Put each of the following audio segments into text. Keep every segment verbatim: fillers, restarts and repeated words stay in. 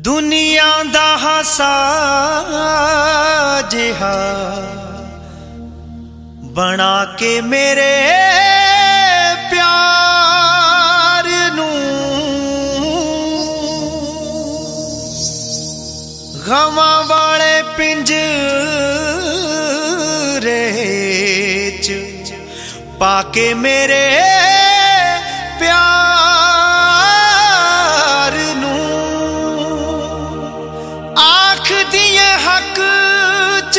दुनिया दा हासा जिहा बना के मेरे प्यार नू गवां वाले पिंजरे च पाके मेरे प्यार नू आख दिए हक च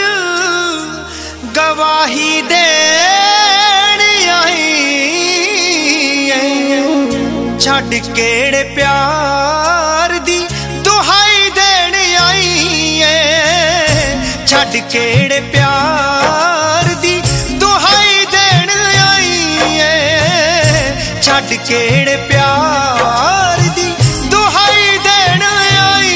गवाही देण आई छड़ केड़े प्यार दी दुहाई देण आई छड़ केड़े प्यार दी दुहाई देण आई छड़ केड़े प्यार दी दुहाई देण आई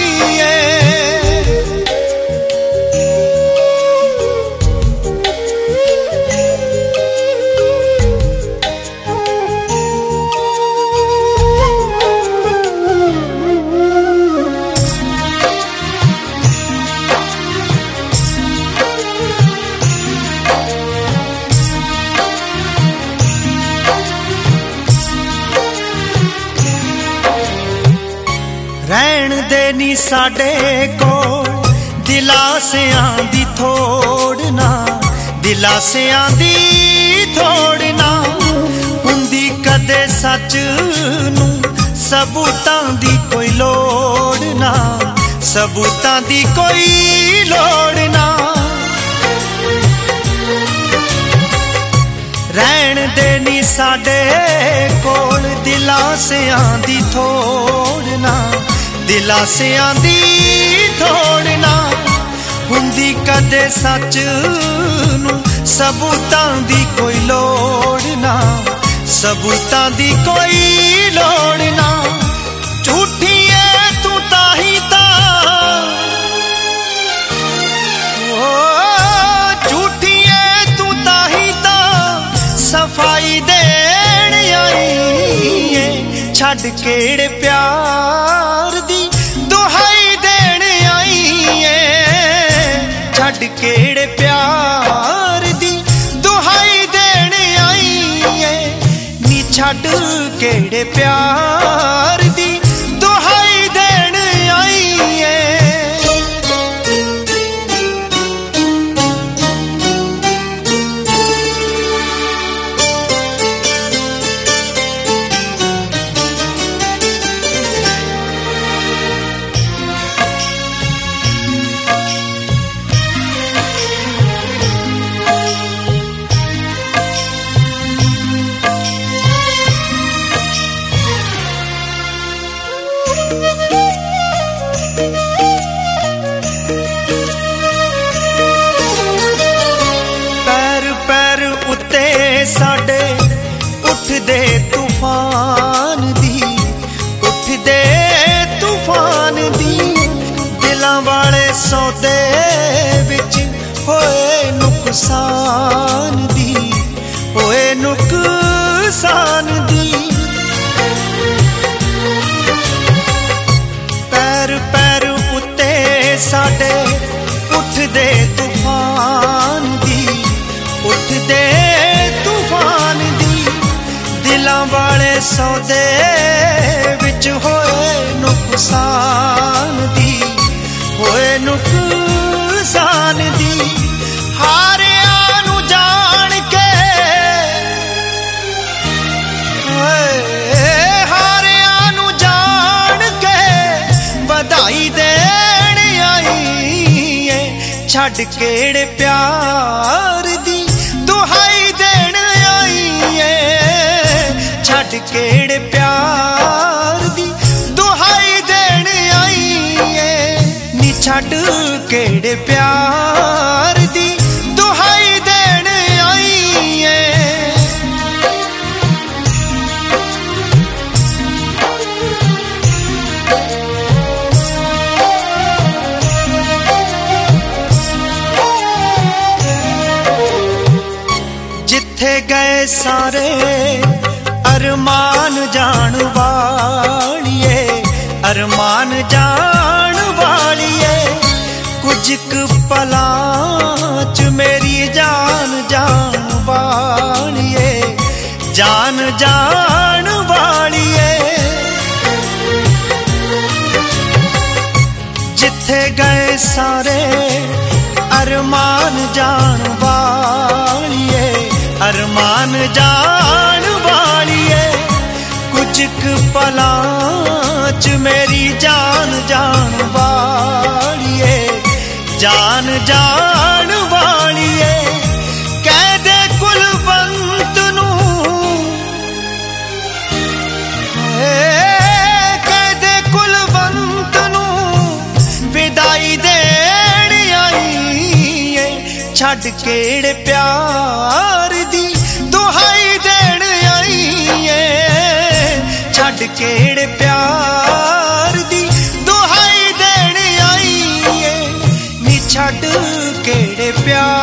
रहन देनी साडे कोल दिलासियां दी थोड़ना दिलासियां दी थोड़ना हुंदी कदे सच नू सबूतां दी कोई लोड़ ना सबूतां दी कोई लोड़ ना रहन देनी साडे कोल दिलासियां दी थोड़ना दिलासियां दी थोड़ना हुंदी कदे सच नू सबूतां दी कोई लोड़ ना सबूतां दी कोई लोड़ ना झूठी है तू ताही ता ओ झूठी है तू ताही ता सफाई देण आई छड़ केड़े प्यार दी दुहाई देण आई छड़ केड़े प्यार दी दुहाई देण आई नी छड़ केड़े प्यार दी दुहाई देण आई साडे उठदे तूफान दी उठदे तूफान दी दिलां वाले सौदे विच होए नुकसान दी होए नुकसान दी पैर पैर उत्ते साडे उठदे तूफान दी उठदे तूफान दी दिलां वाले सौदे विच होए नुकसान दी होए नुकसान दी हारिया नू जान के हारिया नू जान के बधाई देण आई छड़ केड़े प्यार दी दुहाई देण आई छड़ केड़े प्यार दी दुहाई देण आई नी छड़ केड़े प्यार दी दुहाई देण आई जिथे गए सारे अरमान जान वालिए अरमान जान कुछ क पलां च मेरी जान जान वालिए, जान जान वालिए। जिथे गए सारे अरमान जान वालिए, अरमान जान वालिए। कुछ क पलां च मेरी जान जान वालिए, जान जान वालिए। कह दे कुलवंत नू, कह दे कुलवंत नू विदाई देण आई है। छड़ केड़े प्यार दी दुहाई देण आई है। छड़ केड़े प्यार दी दुहाई देण आई है। नी छड़ केड़े प्यार